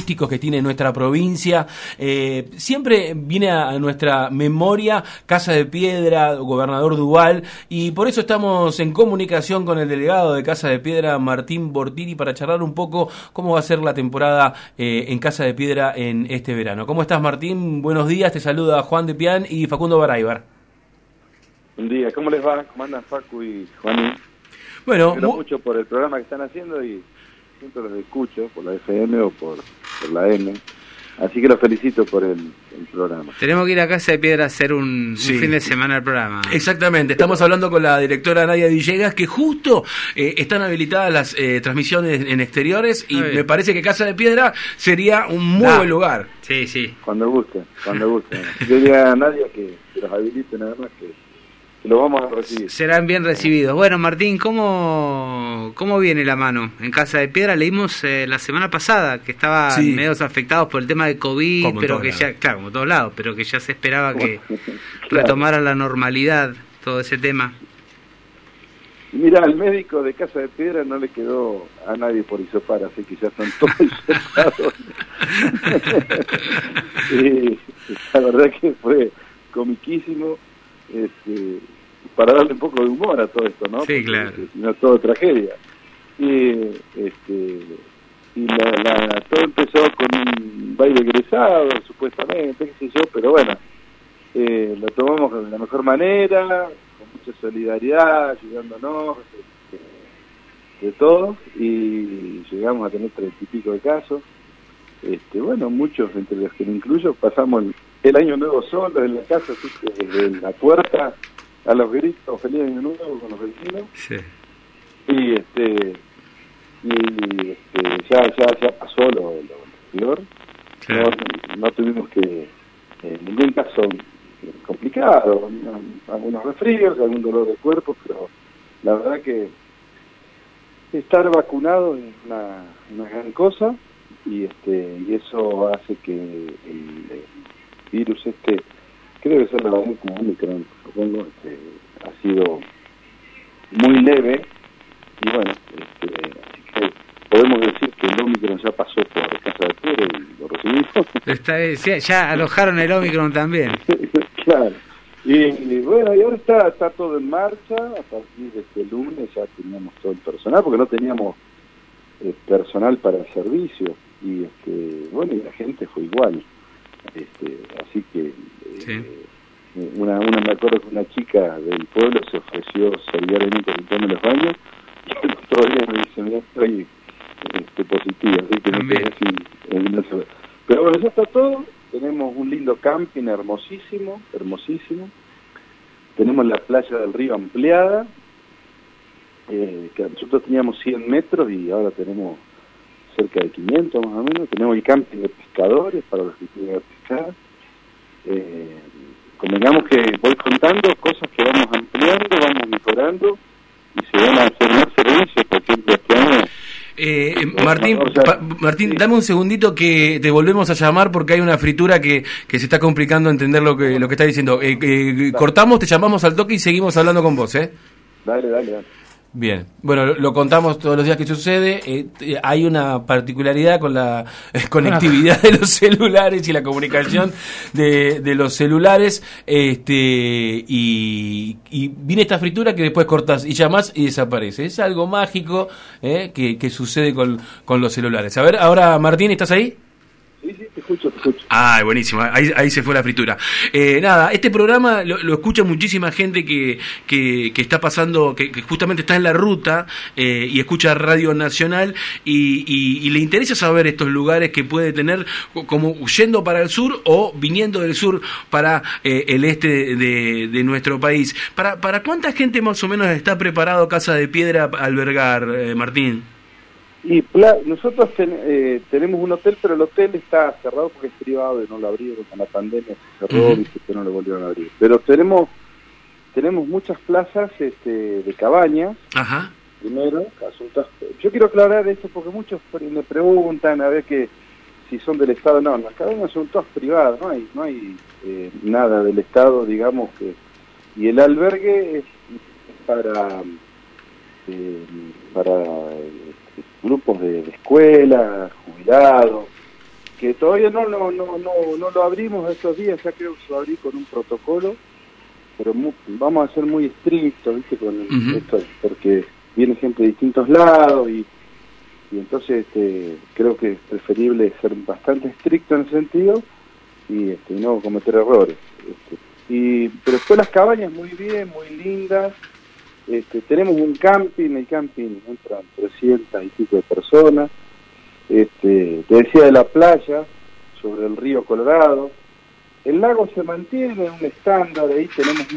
turísticos que tiene nuestra provincia. Siempre viene a nuestra memoria Casa de Piedra, Gobernador Duval, y por eso estamos en comunicación con el delegado de Casa de Piedra, Martín Bortiri, para charlar un poco cómo va a ser la temporada en Casa de Piedra en este verano. ¿Cómo estás, Martín? Buenos días, te saluda Juan de Pián y Facundo Baraybar. Buen día, ¿cómo les va? ¿Cómo andan Facu y Juanín? Bueno, mucho por el programa que están haciendo y siempre los escucho por la FM o por la M. Así que los felicito por el programa. Tenemos que ir a Casa de Piedra a hacer un fin de semana el programa. Exactamente, estamos hablando con la directora Nadia Villegas, que justo están habilitadas las transmisiones en exteriores y me parece que Casa de Piedra sería un muy buen lugar. Sí, sí. Cuando guste. Yo diría a Nadia que los habilite nada más, que lo vamos a recibir. Serán bien recibidos. Bueno, Martín, ¿cómo viene la mano en Casa de Piedra? Leímos la semana pasada que estaban medio afectados por el tema de COVID, como pero que ya, claro, como todos lados, pero que ya se esperaba que retomara la normalidad todo ese tema. Mira, al médico de Casa de Piedra no le quedó a nadie por hisopar, así que ya están todos hisopados. Y la verdad que fue comiquísimo. Para darle un poco de humor a todo esto, ¿no? Sí, claro. No es todo tragedia. Y todo empezó con un baile egresado, supuestamente, qué sé yo, pero bueno, lo tomamos de la mejor manera, con mucha solidaridad, ayudándonos, de todo, y llegamos a tener 30 y pico de casos. Bueno, muchos, entre los que me incluyo, pasamos el año nuevo solos en la casa, así que desde la puerta a los gritos, feliz año nuevo con los vecinos. Sí. Y ya pasó lo peor. Claro. No tuvimos que ningún caso complicado, algunos resfríos, algún dolor de cuerpo, pero la verdad que estar vacunado es una gran cosa, y eso hace que el virus creo que ser la variante como Omicron, supongo, ha sido muy leve, y bueno, así que podemos decir que el Omicron ya pasó por Casa de Piedra y lo recibimos. Ya alojaron el Omicron también. Claro. Y bueno, y ahora está todo en marcha. A partir de este lunes ya teníamos todo el personal, porque no teníamos personal para el servicio, y bueno, y la gente fue igual. Así que una me acuerdo que una chica del pueblo se ofreció solidariamente a limpiarme los baños, y el otro día me dice, mira, estoy positivo, así que no sé si pero bueno, ya está todo. Tenemos un lindo camping hermosísimo, tenemos la playa del río ampliada, que nosotros teníamos 100 metros y ahora tenemos cerca de 500 más o menos. Tenemos el camping de pescadores para los que quieren pescar. Convengamos que voy contando cosas que vamos ampliando, vamos mejorando, y se van a hacer más servicios, por ejemplo, este año. Martín, dame un segundito que te volvemos a llamar porque hay una fritura que se está complicando entender lo que estás diciendo. Cortamos, te llamamos al toque y seguimos hablando con vos, Dale. Bien, bueno, lo contamos todos los días que sucede. Hay una particularidad con la conectividad de los celulares y la comunicación de los celulares, y viene esta fritura que después cortás y llamás y desaparece. Es algo mágico que sucede con los celulares. A ver, ahora Martín, ¿estás ahí? Sí, te escucho. Ah, buenísimo, ahí se fue la fritura. Nada, este programa lo escucha muchísima gente que está pasando, que justamente está en la ruta y escucha Radio Nacional y le interesa saber estos lugares que puede tener, como yendo para el sur o viniendo del sur para el este de nuestro país. ¿Para cuánta gente más o menos está preparado Casa de Piedra a albergar, Martín? Y nosotros tenemos un hotel, pero el hotel está cerrado porque es privado y no lo abrieron. Con la pandemia se cerró y que no lo volvieron a abrir. Pero tenemos muchas plazas de cabañas. Ajá. Primero, yo quiero aclarar esto porque muchos me preguntan a ver que si son del Estado. No, las cabañas son todas privadas, no hay nada del Estado, digamos que. Y el albergue es para grupos de escuela, jubilados, que todavía no lo abrimos estos días, ya creo que se va a abrir con un protocolo, pero vamos a ser muy estrictos, ¿viste? Con esto, porque viene gente de distintos lados y entonces creo que es preferible ser bastante estricto en ese sentido y no cometer errores. Pero después las cabañas muy bien, muy lindas. Tenemos un camping, el camping entran 300 y pico de personas. Te decía de la playa, sobre el río Colorado. El lago se mantiene en un estándar, ahí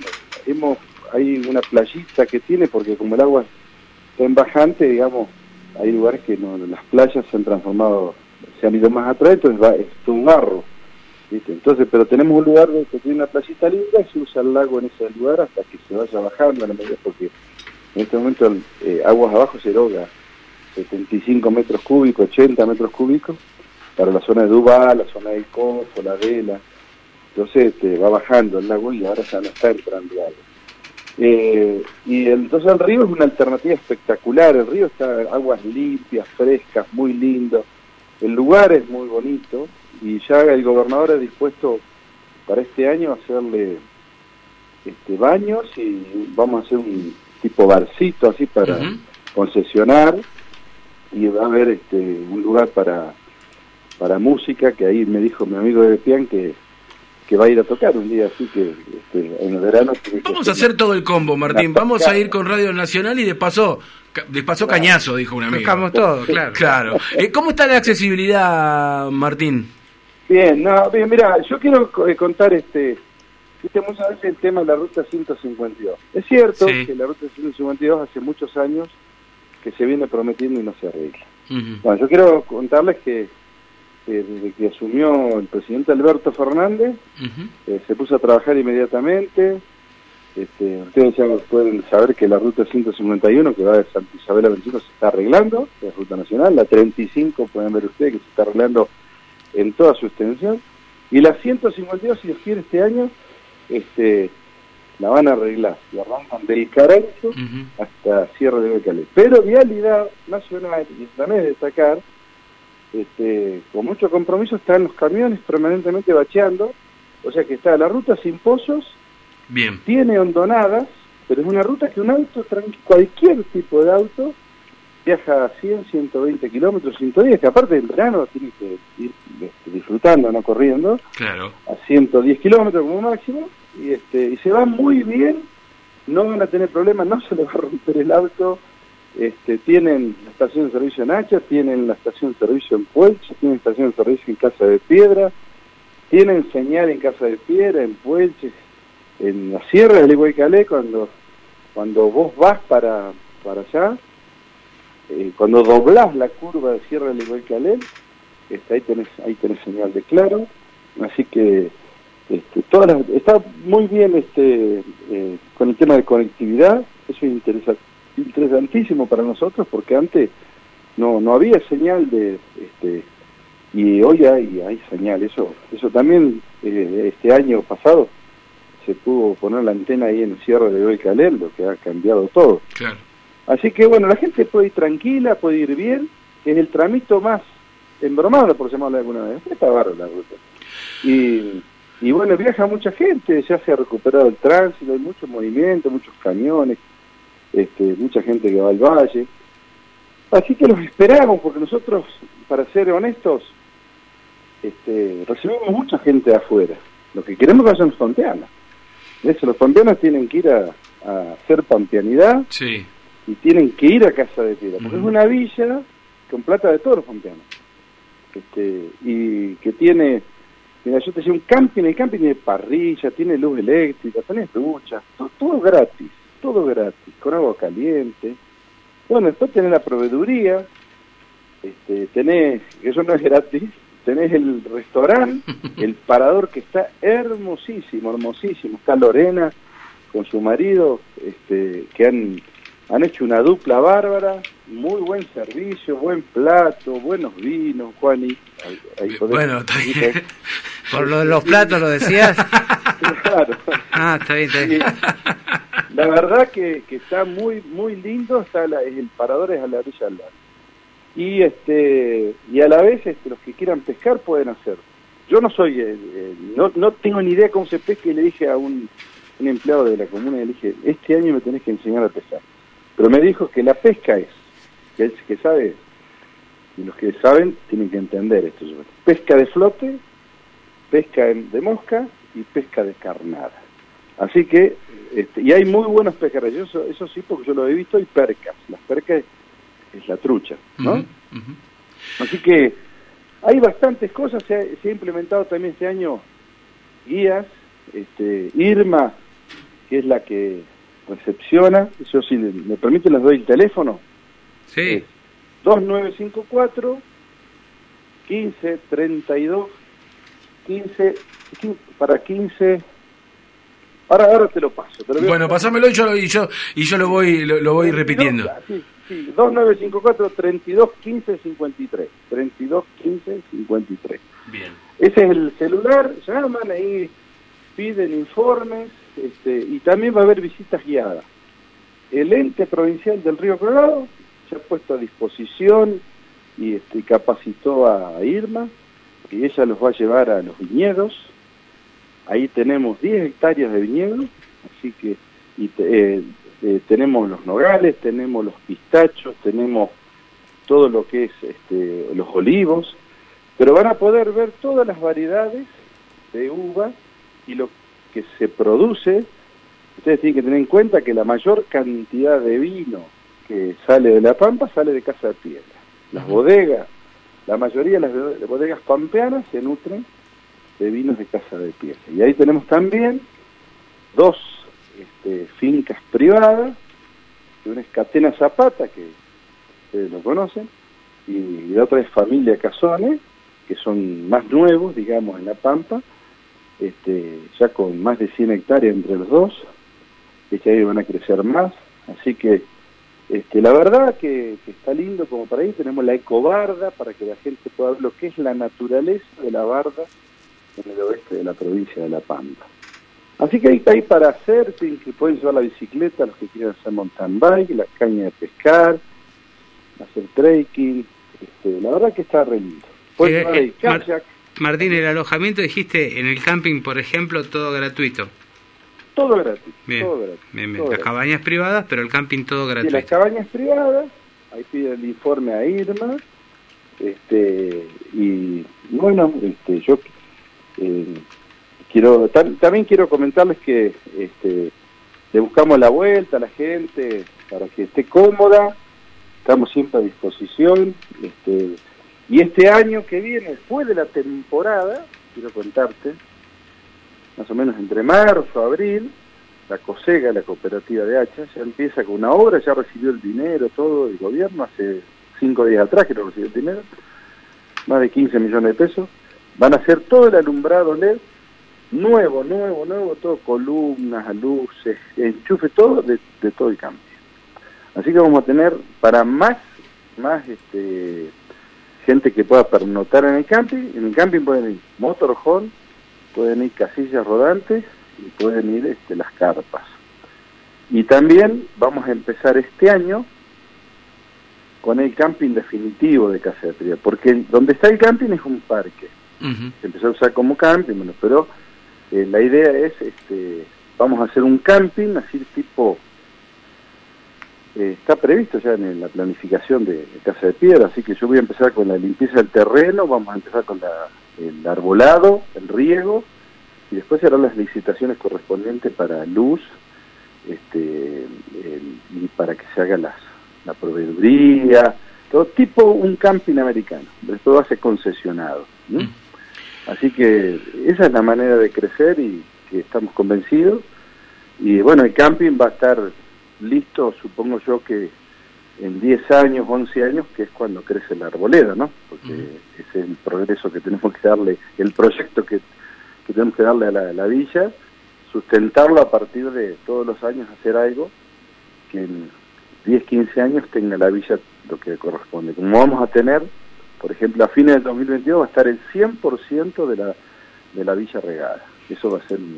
hay una playita que tiene, porque como el agua está en bajante, digamos, hay lugares que las playas se han transformado, se han ido más atrás, entonces es todo un barro, ¿viste? Entonces, pero tenemos un lugar que tiene una playita linda y se usa el lago en ese lugar hasta que se vaya bajando a la medida, porque en este momento aguas abajo se eroga 75 metros cúbicos, 80 metros cúbicos, para la zona de Duval, la zona del Coso, la Vela. Entonces va bajando el lago y ahora ya no está entrando agua. Entonces el río es una alternativa espectacular. El río está aguas limpias, frescas, muy lindo. El lugar es muy bonito y ya el gobernador ha dispuesto para este año hacerle baños y vamos a hacer un tipo barcito así para concesionar, y va a haber un lugar para música, que ahí me dijo mi amigo de Pian que va a ir a tocar un día, así que en el verano... Vamos a hacer todo el combo, Martín. Vamos a ir con Radio Nacional y de paso claro, cañazo, dijo un amigo. Tocamos todo, claro. Claro. ¿Cómo está la accesibilidad, Martín? Bien, mira, yo quiero contar muchas veces el tema de la Ruta 152. Es cierto que la Ruta 152 hace muchos años que se viene prometiendo y no se arregla. Bueno, yo quiero contarles que desde que asumió el presidente Alberto Fernández, se puso a trabajar inmediatamente. Ustedes ya pueden saber que la Ruta 151, que va de Santa Isabel a 21, se está arreglando, es Ruta Nacional. La 35, pueden ver ustedes, que se está arreglando en toda su extensión. Y la 152, si Dios quiere, este año, la van a arreglar. Y arrancan del Carancho hasta Sierra de Becalé. Pero Vialidad Nacional, y también es destacar, con mucho compromiso, están los camiones permanentemente bacheando, o sea que está la ruta sin pozos, bien, tiene hondonadas, pero es una ruta que un auto, cualquier tipo de auto, viaja a 100, 120 kilómetros, 110, que aparte en verano tiene que ir disfrutando, no corriendo, claro, a 110 kilómetros como máximo, y se va muy bien, no van a tener problemas, no se les va a romper el auto. Tienen la estación de servicio en Hacha, tienen la estación de servicio en Puelche, tienen estación de servicio en Casa de Piedra, tienen señal en Casa de Piedra, en Puelche, en la Sierra del Iguaycalé, cuando vos vas para allá, cuando doblás la curva de Sierra del Iguaycalé, ahí tenés señal de claro, así que está muy bien con el tema de conectividad. Eso es interesantísimo para nosotros, porque antes no había señal y hoy hay señal. Eso también este año pasado se pudo poner la antena ahí en Sierra de Iguaycalé, lo que ha cambiado todo. Claro. Así que bueno, la gente puede ir tranquila, puede ir bien, que es el tramito más embromado, por llamarlo alguna vez. Está bárbaro la ruta. Y bueno, viaja mucha gente, ya se ha recuperado el tránsito, hay mucho movimiento, muchos camiones, mucha gente que va al valle. Así que los esperamos, porque nosotros, para ser honestos, recibimos mucha gente de afuera. Lo que queremos que vayan los pampeanos. Los pampeanos tienen que ir a hacer pampeanidad, sí, y tienen que ir a Casa de Piedra, porque es una villa con plata de todos los pampeanos. Y que tiene... Mira, yo te decía, el camping tiene parrilla, tiene luz eléctrica, tenés duchas, todo gratis, con agua caliente. Bueno, después tenés la proveeduría, tenés, que eso no es gratis, tenés el restaurante, el parador, que está hermosísimo, está Lorena con su marido, que han hecho una dupla bárbara, muy buen servicio, buen plato, buenos vinos, Juani. Bueno, está bien. Por lo de los platos, ¿lo decías? Claro. Está bien. La verdad que está muy muy lindo, el parador es a la orilla del lago. y a la vez los que quieran pescar pueden hacerlo. Yo no soy, no tengo ni idea cómo se pesca, y le dije a un empleado de la comuna, le dije, este año me tenés que enseñar a pescar. Pero me dijo que la pesca que él que sabe, y los que saben tienen que entender esto. Pesca de flote, pesca de mosca y pesca de carnada. Así que, y hay muy buenos pescadores, eso sí, porque yo lo he visto, y percas. Las percas es la trucha, ¿no? Así que hay bastantes cosas, se ha implementado también este año guías, Irma, que es la que recepciona, eso sí, me permite, les doy el teléfono. Sí. 2954 15 32 15 para 15. Ahora te lo paso. Bueno, pásamelo y yo lo voy repitiendo. Sí, 2954 32 15 53. 32 15 53. Bien. Ese es el celular, llaman ahí, piden informes, y también va a haber visitas guiadas. El ente provincial del Río Colorado se ha puesto a disposición y capacitó a Irma, y ella los va a llevar a los viñedos. Ahí tenemos 10 hectáreas de viñedos, así que tenemos los nogales, tenemos los pistachos, tenemos todo lo que es los olivos, pero van a poder ver todas las variedades de uva y lo que se produce. Ustedes tienen que tener en cuenta que la mayor cantidad de vino que sale de La Pampa sale de Casa de Piedra. Las bodegas, la mayoría de las bodegas pampeanas se nutren de vinos de Casa de Piedra. Y ahí tenemos también 2 fincas privadas, una es Catena Zapata, que ustedes lo conocen, y la otra es Familia Casones, que son más nuevos, digamos, en La Pampa, ya con más de 100 hectáreas entre los dos, que ahí van a crecer más, así que la verdad que está lindo como para ahí. Tenemos la ecobarda para que la gente pueda ver lo que es la naturaleza de la barda en el oeste de la provincia de La Pampa. Así que ahí está ahí para hacer, que pueden llevar la bicicleta, los que quieran hacer mountain bike, la caña de pescar, hacer trekking, la verdad que está re lindo. Pueden llevar el kayak. Martín, el alojamiento, dijiste, en el camping, por ejemplo, todo gratuito. Todo gratis, bien, todo gratis. Bien. Todo Las gratis. cabañas privadas, pero el camping todo gratuito. Y las cabañas privadas, ahí pide el informe a Irma, y bueno, yo también quiero comentarles que le buscamos la vuelta a la gente para que esté cómoda, estamos siempre a disposición, y este año que viene, después de la temporada, quiero contarte, más o menos entre marzo, abril, la COSEGA, la cooperativa de Hacha, ya empieza con una obra, ya recibió el dinero, todo el gobierno, hace 5 días atrás que no recibió el dinero, más de 15 millones de pesos, van a hacer todo el alumbrado LED, nuevo, todo, columnas, luces, enchufe, todo, de todo el camping. Así que vamos a tener para más gente que pueda pernotar en el camping pueden ir motorhome, pueden ir casillas rodantes y pueden ir las carpas. Y también vamos a empezar este año con el camping definitivo de Casa de Piedra, porque donde está el camping es un parque. Se empezó a usar como camping, bueno, pero la idea es, vamos a hacer un camping así tipo, está previsto ya en la planificación de Casa de Piedra, así que yo voy a empezar con la limpieza del terreno, vamos a empezar con el arbolado, el riego, y después serán las licitaciones correspondientes para luz, y para que se haga la proveeduría, todo tipo un camping americano, esto va a ser concesionado, ¿no? Así que esa es la manera de crecer y que estamos convencidos. Y bueno, el camping va a estar listo, supongo yo que en 10 años, 11 años, que es cuando crece la arboleda, ¿no? Porque ese es el progreso que tenemos que darle, el proyecto que tenemos que darle a la villa, sustentarlo a partir de todos los años, hacer algo que en 10, 15 años tenga la villa lo que corresponde. Como vamos a tener, por ejemplo, a fines del 2022 va a estar el 100% de la villa regada. Eso va a ser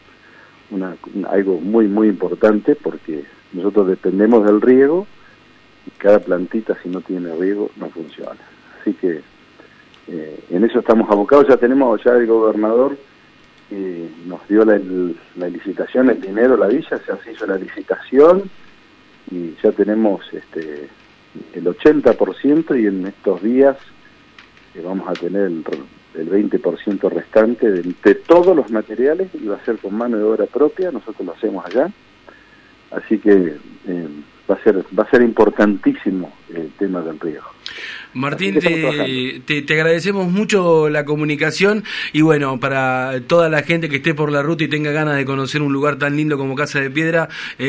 algo muy, muy importante porque nosotros dependemos del riego y cada plantita, si no tiene riego, no funciona. Así que en eso estamos abocados. Ya el gobernador nos dio la licitación, el dinero, la villa, se hizo la licitación y ya tenemos el 80%, y en estos días vamos a tener el 20% restante de todos los materiales, y va a ser con mano de obra propia, nosotros lo hacemos allá, así que va a ser importantísimo el tema del riego. Martín, te agradecemos mucho la comunicación, y bueno, para toda la gente que esté por la ruta y tenga ganas de conocer un lugar tan lindo como Casa de Piedra,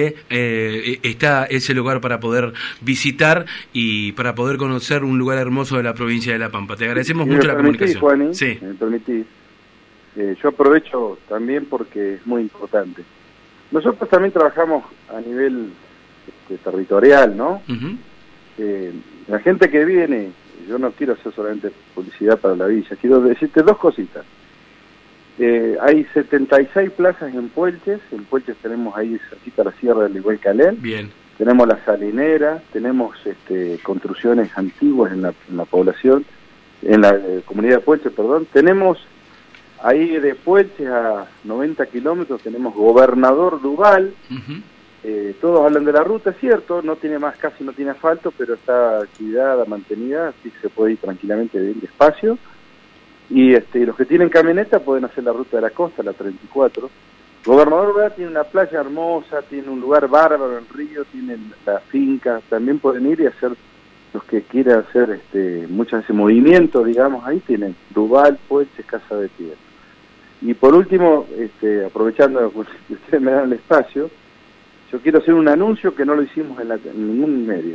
está ese lugar para poder visitar y para poder conocer un lugar hermoso de la provincia de La Pampa. Te agradecemos mucho la comunicación. Juani, sí. ¿Me permitís? Yo aprovecho también porque es muy importante. Nosotros también trabajamos a nivel territorial, ¿no? Uh-huh. La gente que viene, yo no quiero hacer solamente publicidad para la villa, quiero decirte dos cositas. Hay 76 plazas en Puelches tenemos ahí cerquita la Sierra del Iguel Calén. Bien. Tenemos la salinera, tenemos construcciones antiguas en la población, en la comunidad de Puelches, perdón. Tenemos ahí de Puelches a 90 kilómetros, tenemos Gobernador Duval. Uh-huh. Todos hablan de la ruta, es cierto, casi no tiene asfalto, pero está actividad, mantenida, así que se puede ir tranquilamente bien despacio. Y los que tienen camioneta pueden hacer la ruta de la costa, la 34. Gobernador Duval tiene una playa hermosa, tiene un lugar bárbaro en el río, tiene la finca, también pueden ir y hacer, los que quieran hacer mucho ese movimiento, digamos, ahí tienen Duval, Puelches, Casa de Piedra. Y por último, aprovechando que ustedes me dan el espacio, yo quiero hacer un anuncio que no lo hicimos en ningún medio.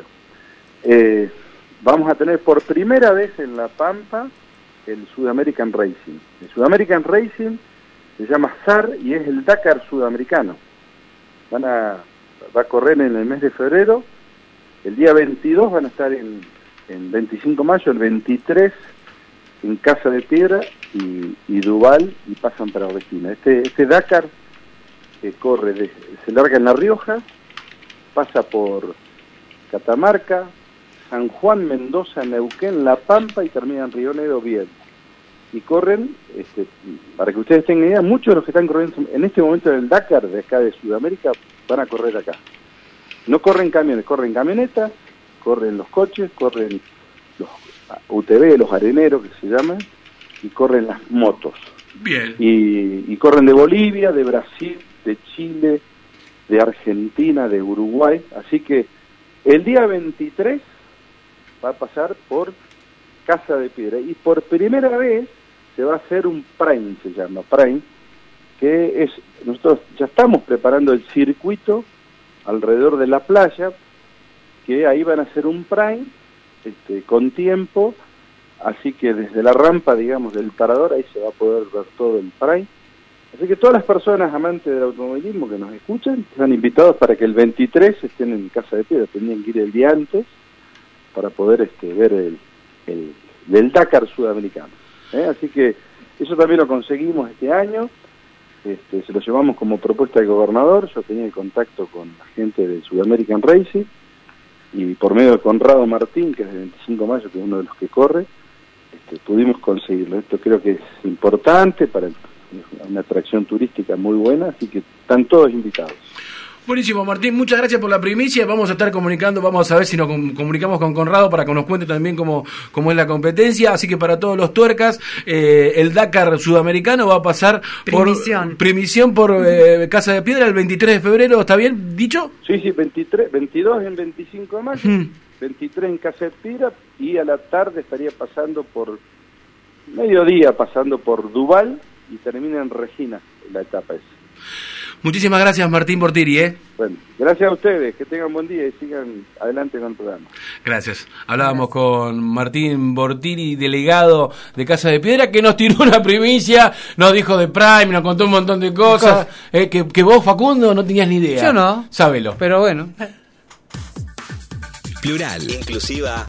Vamos a tener por primera vez en La Pampa el Sudamerican Racing. El Sudamerican Racing se llama SAR y es el Dakar sudamericano. Va a correr en el mes de febrero. El día 22 van a estar en 25 de mayo, el 23 en Casa de Piedra y Duval, y pasan para Orrestina. Este Dakar que se larga en La Rioja, pasa por Catamarca, San Juan, Mendoza, Neuquén, La Pampa y termina en Río Negro, bien. Y corren, para que ustedes tengan idea, muchos de los que están corriendo en este momento en el Dakar de acá de Sudamérica van a correr acá. No corren camiones, corren camionetas, corren los coches, corren los UTV, los areneros que se llaman, y corren las motos. Bien. Y corren de Bolivia, de Brasil, de Chile, de Argentina, de Uruguay. Así que el día 23 va a pasar por Casa de Piedra, y por primera vez se va a hacer un Prime, se llama Prime, que es, nosotros ya estamos preparando el circuito alrededor de la playa, que ahí van a hacer un Prime con tiempo, así que desde la rampa, digamos, del parador, ahí se va a poder ver todo el Prime. Así que todas las personas amantes del automovilismo que nos escuchan están invitados para que el 23 estén en Casa de Piedra. Tendrían que ir el día antes para poder ver el Dakar sudamericano. Así que eso también lo conseguimos este año. Se lo llevamos como propuesta del gobernador. Yo tenía el contacto con la gente del Sudamerican Racing, y por medio de Conrado Martín, que es el 25 de mayo, que es uno de los que corre, pudimos conseguirlo. Esto creo que es importante para una atracción turística muy buena, así que están todos invitados. Buenísimo, Martín, muchas gracias por la primicia. Vamos a estar comunicando, vamos a ver si nos comunicamos con Conrado para que nos cuente también cómo es la competencia. Así que para todos los tuercas, el Dakar sudamericano va a pasar primición por Casa de Piedra el 23 de febrero, ¿está bien dicho? Sí, 22 en 25 de mayo, 23 en Casa de Piedra, y a la tarde estaría pasando por mediodía, pasando por Duval, y termina en Regina la etapa esa. Muchísimas gracias, Martín Bortiri. Bueno, gracias a ustedes, que tengan buen día y sigan adelante con el programa. Gracias. Hablábamos con Martín Bortiri, delegado de Casa de Piedra, que nos tiró una primicia, nos dijo de Prime, nos contó un montón de cosas, que vos, Facundo, no tenías ni idea. Yo no. Sábelo. Pero bueno. Plural, inclusiva.